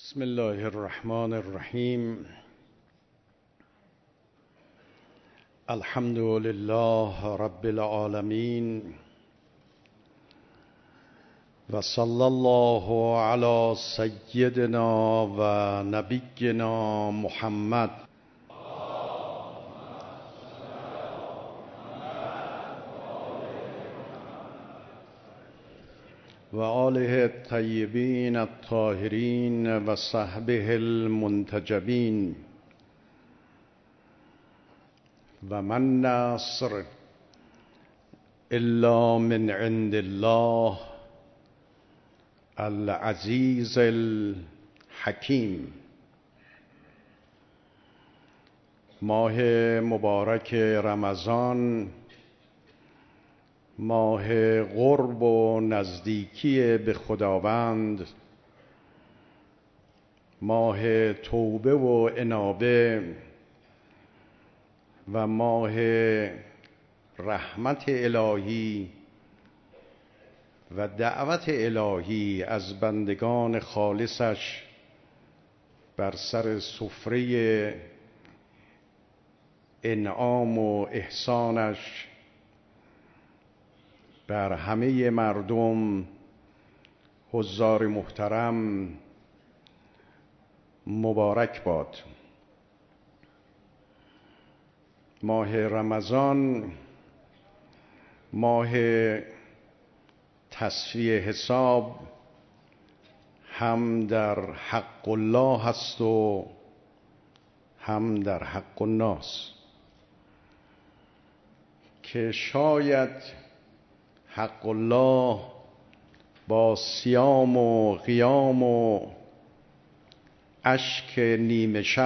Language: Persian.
بسم الله الرحمن الرحیم. الحمد لله رب العالمین و صلی الله علی سیدنا و نبینا محمد و آله الطیبین الطاهرین و صحبه المنتجبین. و من نصر الا من عند الله العزیز الحکیم. ماه مبارک رمضان ماه قرب و نزدیکی به خداوند، ماه توبه و انابه و ماه رحمت الهی و دعوت الهی از بندگان خالصش بر سر سفره انعام و احسانش بر همه مردم حضار محترم مبارک باد. ماه رمضان ماه تصفیه حساب هم در حق الله هست و هم در حق الناس، که شاید حق الله با صیام و قیام و اشک نیمه شب